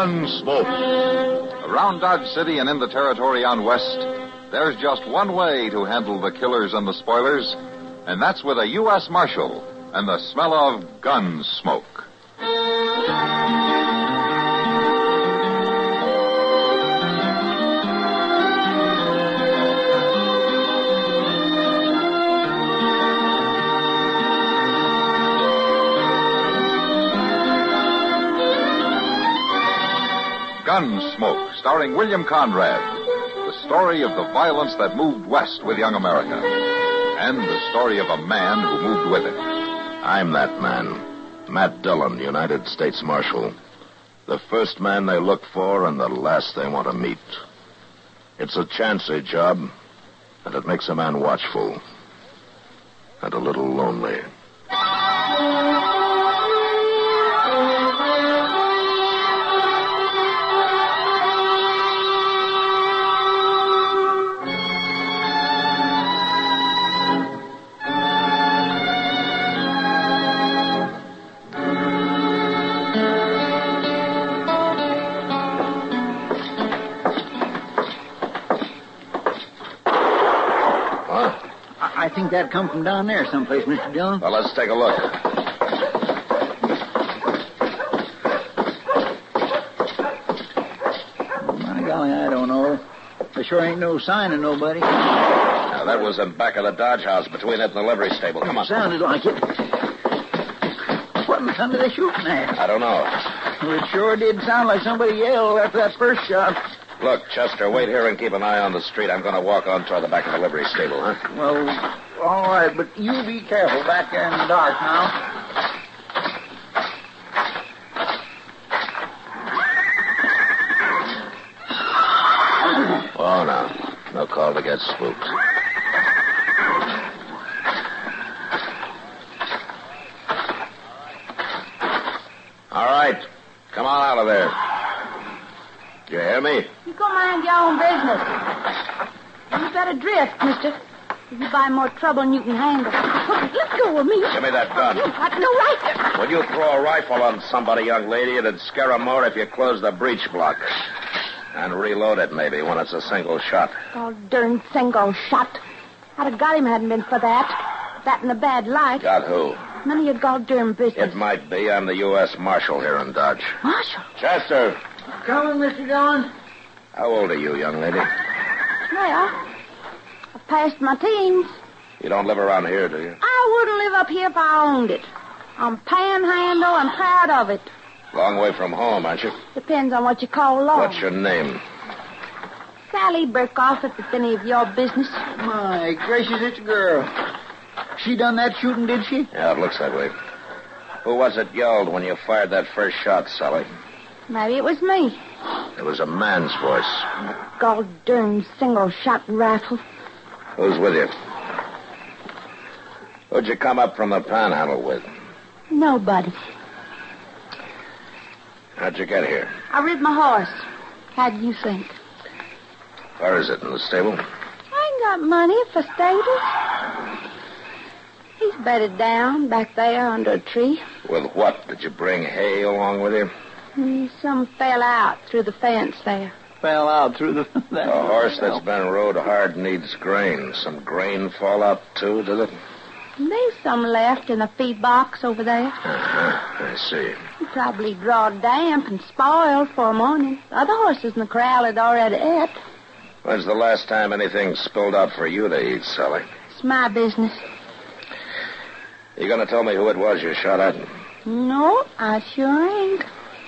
Gunsmoke. Around Dodge City and in the territory on West, there's just one way to handle the killers and the spoilers, and that's with a U.S. Marshal and the smell of gun smoke. Gunsmoke, starring William Conrad. The story of the violence that moved west with young America. And the story of a man who moved with it. I'm that man. Matt Dillon, United States Marshal. The first man they look for and the last they want to meet. It's a chancy job, and it makes a man watchful. And a little lonely. I think that come from down there someplace, Mr. Dillon. Well, let's take a look. My golly, I don't know. There sure ain't no sign of nobody. Now, that was in back of the Dodge house, between it and the livery stable. Come on. Sounded like it. What in the thunder are they shooting at? I don't know. Well, it sure did sound like somebody yelled after that first shot. Look, Chester, wait here and keep an eye on the street. I'm going to walk on toward the back of the livery stable, huh? Well, all right, but you be careful back there in the dark now. Oh, no. No call to get spooked. All right. Come on out of there. You hear me? You go mind your own business. You better drift, mister. You buy more trouble than you can handle. Let go of me. Give me that gun. You've got no right. When you throw a rifle on somebody, young lady, it'd scare 'em more if you close the breech block. And reload it, maybe, when it's a single shot. Oh, darn single shot. I'd have got him hadn't been for that. That and a bad light. Got who? None of your goddamn business. It might be. I'm the U.S. Marshal here in Dodge. Marshal? Chester. Coming, Mr. Dillon. How old are you, young lady? Well, I've passed my teens. You don't live around here, do you? I wouldn't live up here if I owned it. I'm panhandle and proud of it. Long way from home, aren't you? Depends on what you call long. What's your name? Sally Burkhoff, if it's any of your business. My gracious, it's a girl. She done that shooting, did she? Yeah, it looks that way. Who was it yelled when you fired that first shot, Sally? Maybe it was me. It was a man's voice. Goddamn single-shot rifle. Who's with you? Who'd you come up from the panhandle with? Nobody. How'd you get here? I rid my horse. How do you think? Where is it, in the stable? I ain't got money for stables. He's bedded down back there under a tree. With what? Did you bring hay along with you? Some fell out through the fence there. Fell out through the... A horse that's been rode hard needs grain. Some grain fall out, too, did it? There's some left in a feed box over there. Uh-huh. I see. Probably drawed damp and spoiled for a morning. Other horses in the corral had already ate. When's the last time anything spilled out for you to eat, Sally? It's my business. You gonna tell me who it was you shot at? No, I sure ain't.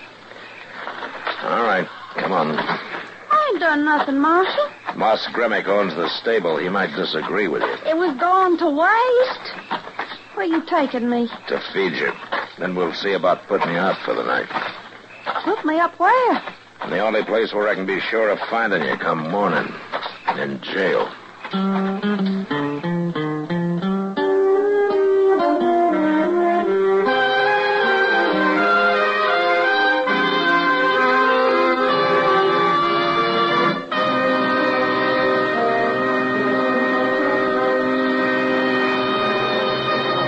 All right, come on. I ain't done nothing, Marshal. Moss Gremick owns the stable. He might disagree with you. It was going to waste. Where you taking me? To feed you. Then we'll see about putting you out for the night. Put me up where? And the only place where I can be sure of finding you come morning. In jail.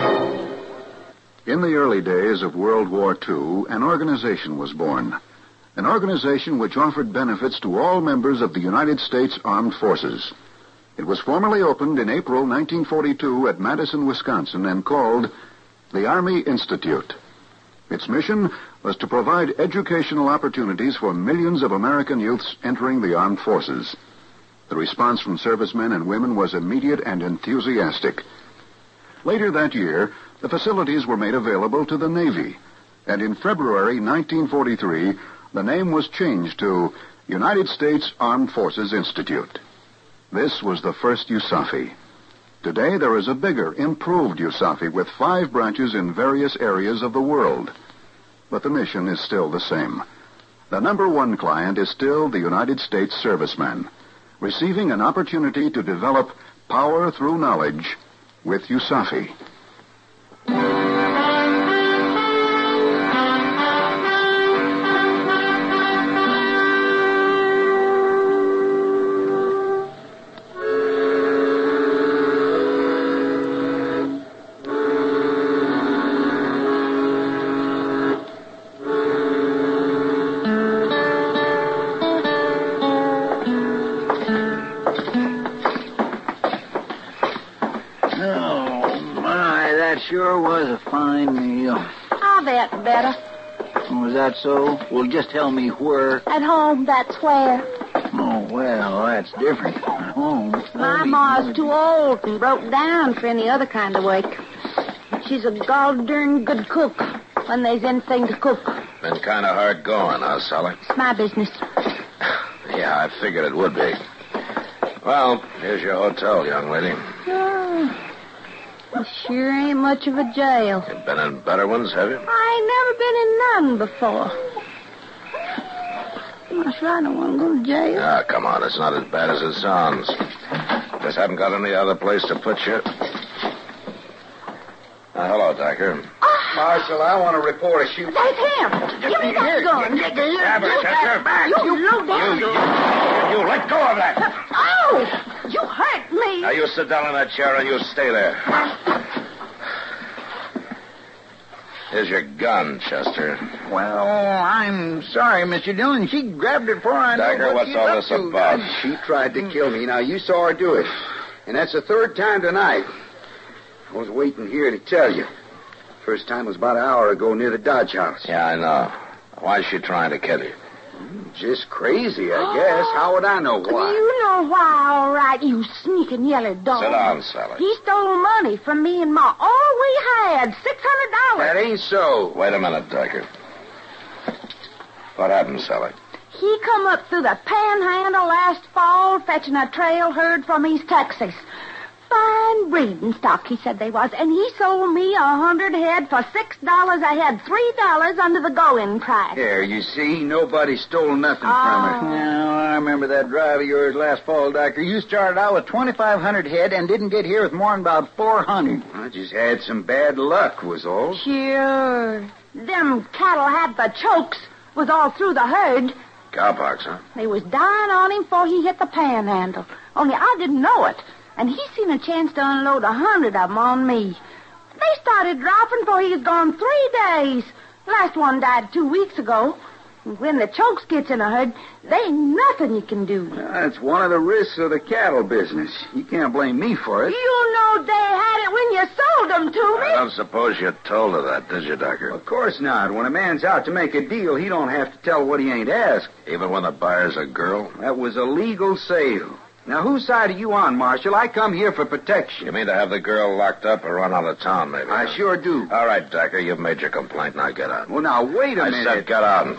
In the early days of World War II, an organization was born. an organization which offered benefits to all members of the United States Armed Forces. It was formally opened in April 1942 at Madison, Wisconsin, and called the Army Institute. Its mission was to provide educational opportunities for millions of American youths entering the armed forces. The response from servicemen and women was immediate and enthusiastic. Later that year, the facilities were made available to the Navy, and in February 1943, the name was changed to United States Armed Forces Institute. This was the first USAFI. Today, there is a bigger, improved USAFI with 5 branches in various areas of the world. But the mission is still the same. The number one client is still the United States serviceman, receiving an opportunity to develop power through knowledge with USAFI. Sure was a fine meal. Oh, that's better. Was that so? Well, just tell me where. At home, that's where. Oh, well, that's different. At home. My ma's too old and broke down for any other kind of work. She's a gol-darn good cook when there's anything to cook. Been kind of hard going, huh, Sally? It's my business. Yeah, I figured it would be. Well, here's your hotel, young lady. Oh. It sure ain't much of a jail. You've been in better ones, have you? I ain't never been in none before. Marshal, I don't want to go to jail. Ah, come on. It's not as bad as it sounds. Just haven't got any other place to put you. Hello, Dyker. Marshal, I want to report a shooting. That's him. Give me that gun. Grab her, Chester. Back. You low down. You let go of that. Oh, you hurt me. Now, you sit down in that chair and you stay there. Here's your gun, Chester. Well, I'm sorry, Mr. Dillon. She grabbed it before I Dyker, knew what what's all this about? She tried to kill me. Now, you saw her do it. And that's the third time tonight. I was waiting here to tell you. First time was about an hour ago near the Dodge House. Yeah, I know. Why is she trying to kill you? Just crazy, I guess. How would I know why? You know why, all right, you sneaking yellow dog. Sit down, Sally. He stole money from me and Ma. All we had, $600. That ain't so. Wait a minute, Dyker. What happened, Sally? He come up through the panhandle last fall fetching a trail herd from East Texas. Fine breeding stock, he said they was, and he sold me 100 head for $6 a head, $3 under the going price. There, you see, nobody stole nothing from her. Now, I remember that drive of yours last fall, Doctor. You started out with 2,500 head and didn't get here with more than about 400. I just had some bad luck, was all. Sure. Them cattle had the chokes, was all through the herd. Cowpox, huh? They was dying on him before he hit the panhandle. Only I didn't know it. And he seen a chance to unload 100 of them on me. They started dropping before he was gone 3 days. Last one died 2 weeks ago. And when the chokes gets in a herd, there ain't nothing you can do. That's one of the risks of the cattle business. You can't blame me for it. You know they had it when you sold them to me. I don't suppose you told her that, did you, Dyker? Of course not. When a man's out to make a deal, he don't have to tell what he ain't asked. Even when the buyer's a girl? That was a legal sale. Now, whose side are you on, Marshal? I come here for protection. You mean to have the girl locked up or run out of town, maybe? I sure do. All right, Dyker, you've made your complaint. Now get out. Well, now, wait a minute. I said get out.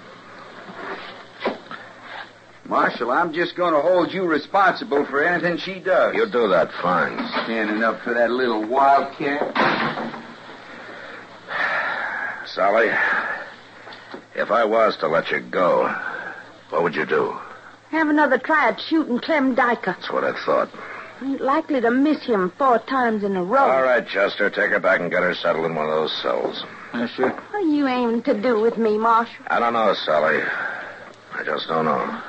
Marshal, I'm just going to hold you responsible for anything she does. You do that fine. Standing up for that little wildcat. Sally, if I was to let you go, what would you do? Have another try at shooting Clem Dyker. That's what I thought. Ain't likely to miss him 4 times in a row. All right, Chester, take her back and get her settled in one of those cells. Yes, sir. What are you aiming to do with me, Marshal? I don't know, Sally. I just don't know.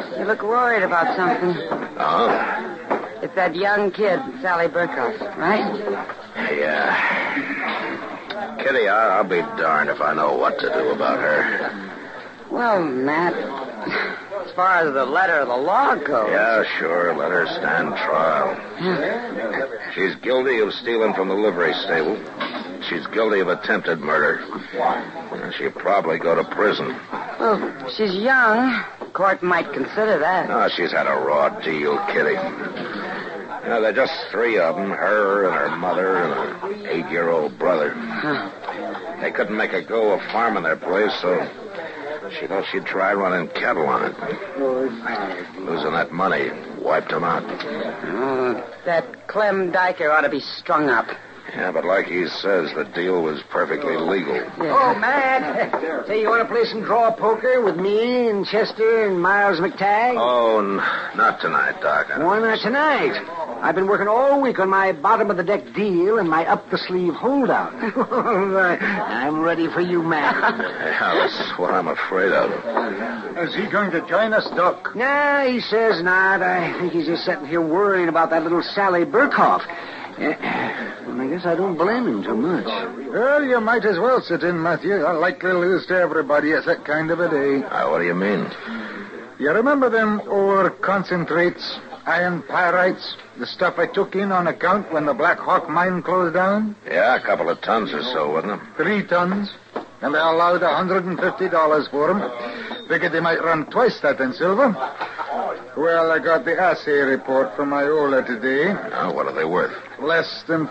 You look worried about something. Oh? It's that young kid, Sally Burkhoff, right? Yeah. Kitty, I'll be darned if I know what to do about her. Well, Matt, as far as the letter of the law goes... Yeah, sure. Let her stand trial. She's guilty of stealing from the livery stable. She's guilty of attempted murder. She'll probably go to prison. Well, she's young. Court might consider that. No, she's had a raw deal, Kitty. There are just three of them, her and her mother and her 8-year-old brother. They couldn't make a go of farming their place, so she thought she'd try running cattle on it. Losing that money wiped them out. That Clem Diker ought to be strung up. Yeah, but like he says, the deal was perfectly legal. Yeah. Oh, Matt. Say, you want to play some draw poker with me and Chester and Miles McTagg? Oh, not tonight, Doc. Why not tonight? I've been working all week on my bottom-of-the-deck deal and my up-the-sleeve holdout. I'm ready for you, Matt. Yeah, that's what I'm afraid of. Is he going to join us, Doc? Nah, he says not. I think he's just sitting here worrying about that little Sally Burkhoff. And I guess I don't blame him too much. Well, you might as well sit in, Matthew. I like to lose to everybody. It's that kind of a day. What do you mean? You remember them ore concentrates, iron pyrites, the stuff I took in on account when the Black Hawk mine closed down? Yeah, a couple of tons or so, wasn't it? 3 tons. And they allowed $150 for them. Figured they might run twice that in silver. Well, I got the assay report from Iola today. What are they worth? Less than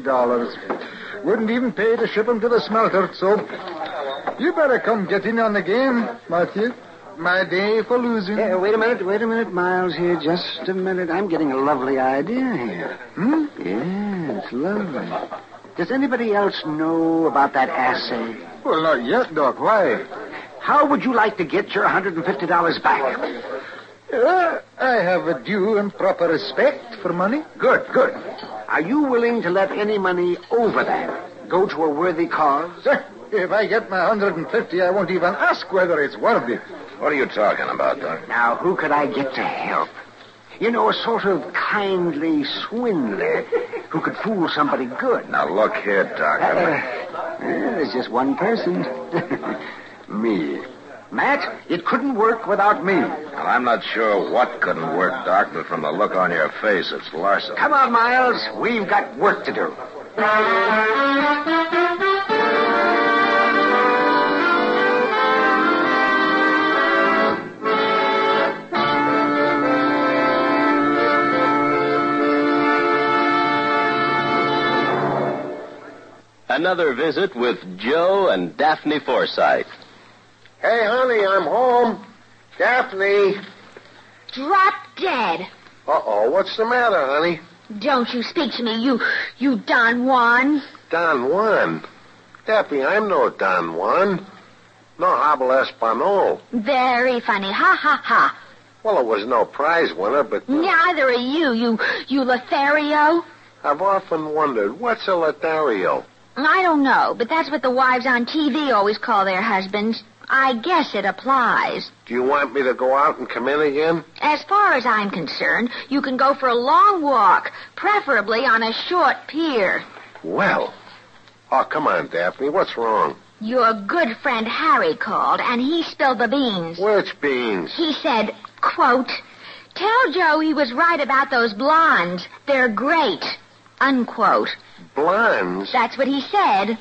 $50. Wouldn't even pay to ship them to the smelter, so you better come get in on the game, Matthew. My day for losing. Wait a minute, Miles, here. Just a minute. I'm getting a lovely idea here. Yeah, it's lovely. Does anybody else know about that assay? Well, not yet, Doc. Why? How would you like to get your $150 back? I have a due and proper respect for money. Good. Are you willing to let any money over that go to a worthy cause? If I get my $150, I won't even ask whether it's worthy. What are you talking about, Doc? Now, who could I get to help? You know, a sort of kindly swindler who could fool somebody good. Now, look here, Doc. There's just one person. Me. Matt, it couldn't work without me. Well, I'm not sure what couldn't work, Doc, but from the look on your face, it's larceny. Come on, Miles. We've got work to do. Another visit with Joe and Daphne Forsythe. Hey, honey, I'm home. Daphne. Drop dead. Uh-oh, what's the matter, honey? Don't you speak to me, you Don Juan. Don Juan? Daphne, I'm no Don Juan. No habla español. Very funny. Ha, ha, ha. Well, it was no prize winner, but... Neither are you Lothario. I've often wondered, what's a Lothario? I don't know, but that's what the wives on TV always call their husbands. I guess it applies. Do you want me to go out and come in again? As far as I'm concerned, you can go for a long walk, preferably on a short pier. Well. Oh, come on, Daphne. What's wrong? Your good friend Harry called, and he spilled the beans. Which beans? He said, quote, "Tell Joe he was right about those blondes. They're great," unquote. Blondes? That's what he said.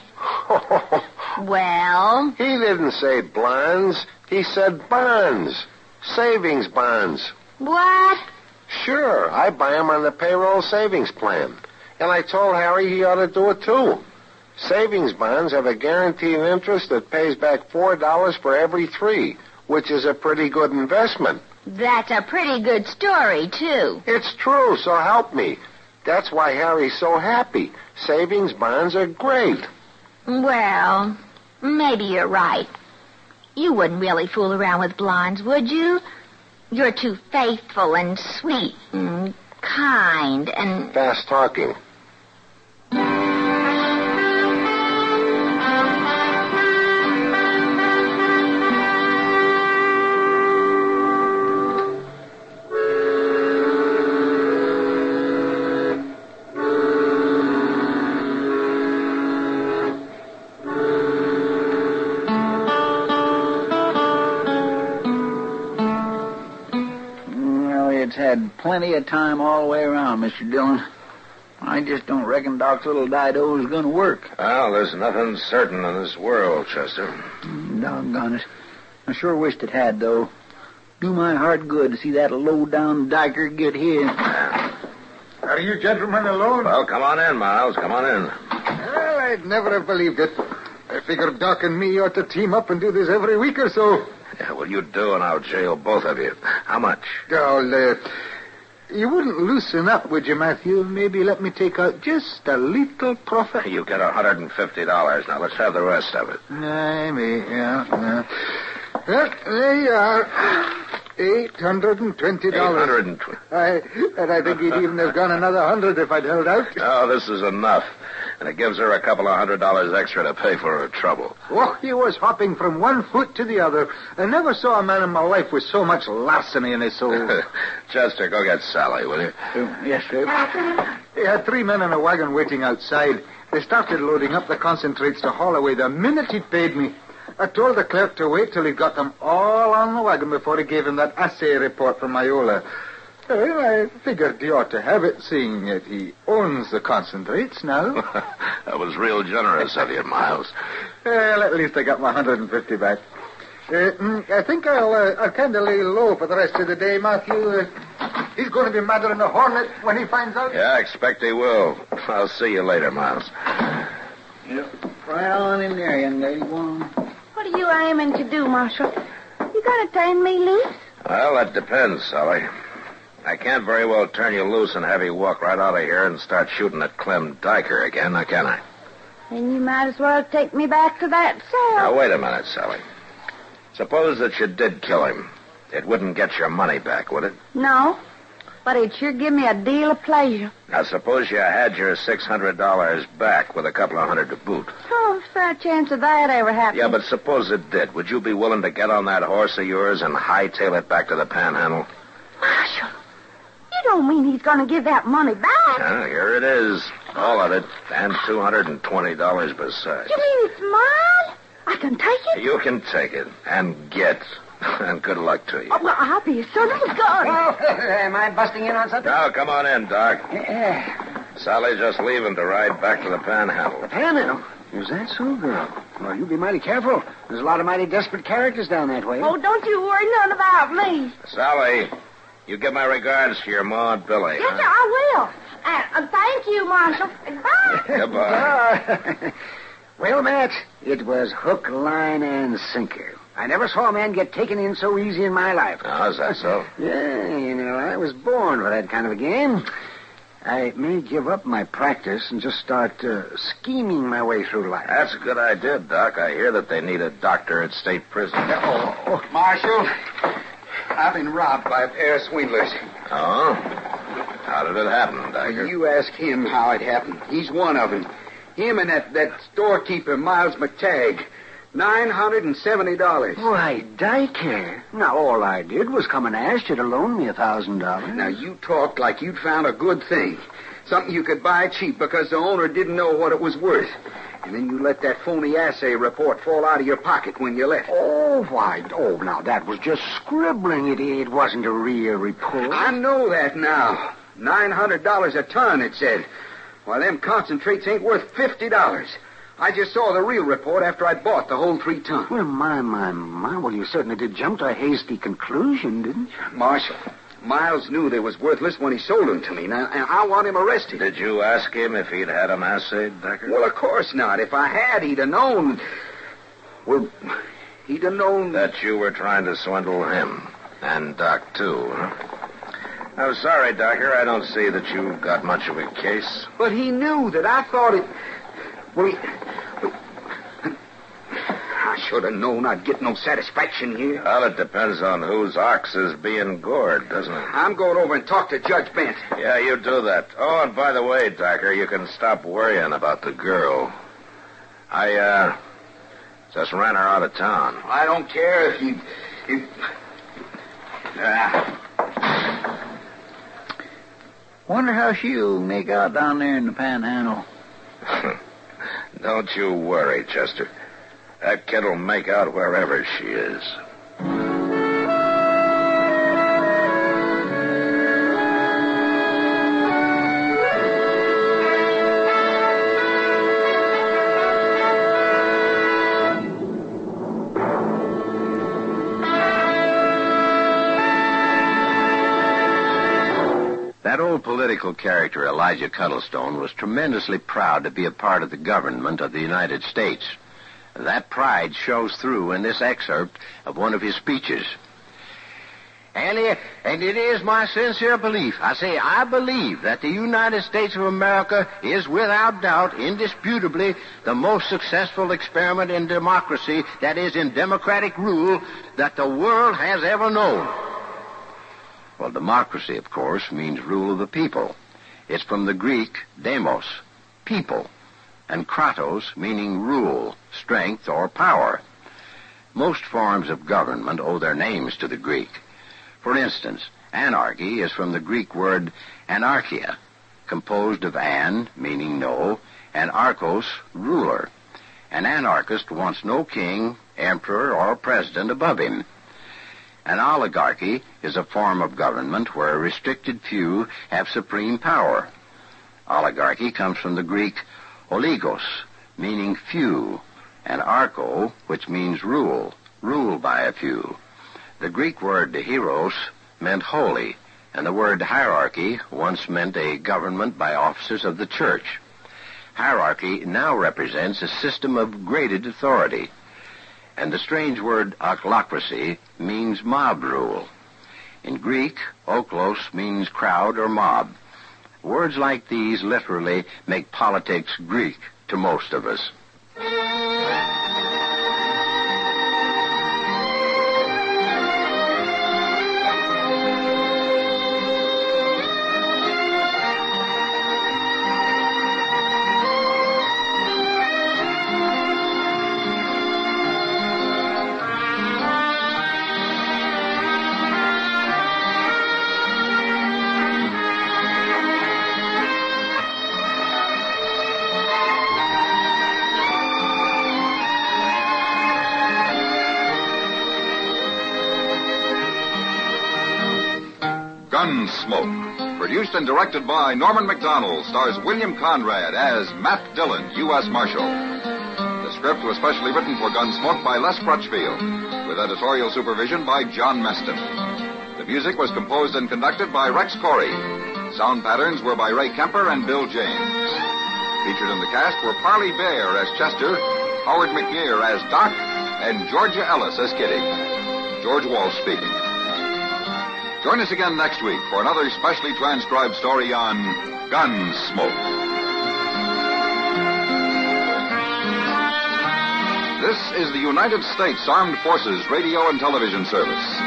Well? He didn't say blondes. He said bonds. Savings bonds. What? Sure. I buy them on the payroll savings plan. And I told Harry he ought to do it, too. Savings bonds have a guaranteed interest that pays back $4 for every 3, which is a pretty good investment. That's a pretty good story, too. It's true, so help me. That's why Harry's so happy. Savings bonds are great. Well, maybe you're right. You wouldn't really fool around with blondes, would you? You're too faithful and sweet and kind and... Fast talking. had plenty of time all the way around, Mr. Dillon. I just don't reckon Doc's little Dido is going to work. Well, there's nothing certain in this world, Chester. Doggone it. I sure wished it had, though. Do my heart good to see that low-down dyker get here. Are you gentlemen alone? Well, come on in, Miles. Come on in. Well, I'd never have believed it. I figured Doc and me ought to team up and do this every week or so. Yeah, well, you do, and I'll jail both of you. How much? Oh, you wouldn't loosen up, would you, Matthew? Maybe let me take out just a little profit. You get $150. Now, let's have the rest of it. Yeah. Well, there you are. $820. $820. And I think he'd even have gone another $100 if I'd held out. Oh, this is enough. And it gives her a couple of $100 extra to pay for her trouble. Oh, he was hopping from one foot to the other. I never saw a man in my life with so much larceny in his soul. Chester, go get Sally, will you? Yes, sir. He had 3 men in a wagon waiting outside. They started loading up the concentrates to haul away the minute he paid me. I told the clerk to wait till he got them all on the wagon before he gave him that assay report from Iola. Well, I figured he ought to have it, seeing that he owns the concentrates now. That was real generous of you, Miles. Well, at least I got my $150 back. I think I'll kind of lay low for the rest of the day, Matthew. He's going to be madder than a hornet when he finds out. Yeah, I expect he will. I'll see you later, Miles. Yep. Right on in there, young lady. What are you aiming to do, Marshal? You going to turn me loose? Well, that depends, Sally. I can't very well turn you loose and have you walk right out of here and start shooting at Clem Dyker again, now can I? Then you might as well take me back to that cell. Now, wait a minute, Sally. Suppose that you did kill him. It wouldn't get your money back, would it? No, but it'd sure give me a deal of pleasure. Now, suppose you had your $600 back with a couple of $100 to boot. Oh, is there a chance of that ever happening? Yeah, but suppose it did. Would you be willing to get on that horse of yours and hightail it back to the Panhandle? Marshal, you don't mean he's going to give that money back? Here it is. All of it. And $220 besides. You mean it's mine? I can take it? You can take it. And get. And good luck to you. Oh, well, I'll be as soon as it's gone. Oh, am I busting in on something? Now, come on in, Doc. Sally's just leaving to ride back to the Panhandle. The Panhandle? Is that so, girl? Well, you be mighty careful. There's a lot of mighty desperate characters down that way. Oh, don't you worry none about me. Sally, you give my regards to your Ma and Billy. Yes, sir, I will. Thank you, Marshal. Goodbye. Goodbye. Well, Matt, it was hook, line, and sinker. I never saw a man get taken in so easy in my life. Oh, is that so? Yeah, you know, I was born for that kind of a game. I may give up my practice and just start scheming my way through life. That's a good idea, Doc. I hear that they need a doctor at state prison. Marshal, I've been robbed by a pair of swindlers. Oh? How did it happen, Dyker? You ask him how it happened. He's one of them. Him and that storekeeper, Miles McTagg. $970. Why, Dyker. Now, all I did was come and ask you to loan me $1,000. Now, you talked like you'd found a good thing. Something you could buy cheap because the owner didn't know what it was worth. And then you let that phony assay report fall out of your pocket when you left. Oh, why? Oh, now, that was just scribbling. It wasn't a real report. I know that now. $900 a ton, it said. Well, them concentrates ain't worth $50. I just saw the real report after I'd bought the whole 3 ton. Well, my. Well, you certainly did jump to a hasty conclusion, didn't you? Marshal, Miles knew they was worthless when he sold them to me. Now, I want him arrested. Did you ask him if he'd had them assayed, Dyker? Well, of course not. If I had, he'd have known. Well, he'd have known... That you were trying to swindle him. And Doc, too, huh? I'm sorry, Dyker. I don't see that you've got much of a case. But he knew that I thought it... Well, I should have known I'd get no satisfaction here. Well, it depends on whose ox is being gored, doesn't it? I'm going over and talk to Judge Bent. Yeah, you do that. Oh, and by the way, Dyker, you can stop worrying about the girl. I just ran her out of town. I don't care if you... Wonder how she'll make out down there in the Panhandle. Don't you worry, Chester. That kid'll make out wherever she is. real political character Elijah Cuddlestone was tremendously proud to be a part of the government of the United States. That pride shows through in this excerpt of one of his speeches. And it is my sincere belief, I believe that the United States of America is without doubt, indisputably, the most successful experiment in democracy, that is, in democratic rule, that the world has ever known. Well, democracy, of course, means rule of the people. It's from the Greek demos, people, and kratos, meaning rule, strength, or power. Most forms of government owe their names to the Greek. For instance, anarchy is from the Greek word anarchia, composed of an, meaning no, and archos, ruler. An anarchist wants no king, emperor, or president above him. An oligarchy is a form of government where a restricted few have supreme power. Oligarchy comes from the Greek oligos, meaning few, and archo, which means rule, ruled by a few. The Greek word hieros meant holy, and the word hierarchy once meant a government by officers of the church. Hierarchy now represents a system of graded authority. And the strange word ochlocracy means mob rule. In Greek, oklos means crowd or mob. Words like these literally make politics Greek to most of us. Gunsmoke, produced and directed by Norman Macdonald, stars William Conrad as Matt Dillon, U.S. Marshal. The script was specially written for Gunsmoke by Les Crutchfield, with editorial supervision by John Meston. The music was composed and conducted by Rex Corey. Sound patterns were by Ray Kemper and Bill James. Featured in the cast were Parley Bear as Chester, Howard McNear as Doc, and Georgia Ellis as Kitty. George Walsh speaking. Join us again next week for another specially transcribed story on Gunsmoke. This is the United States Armed Forces Radio and Television Service.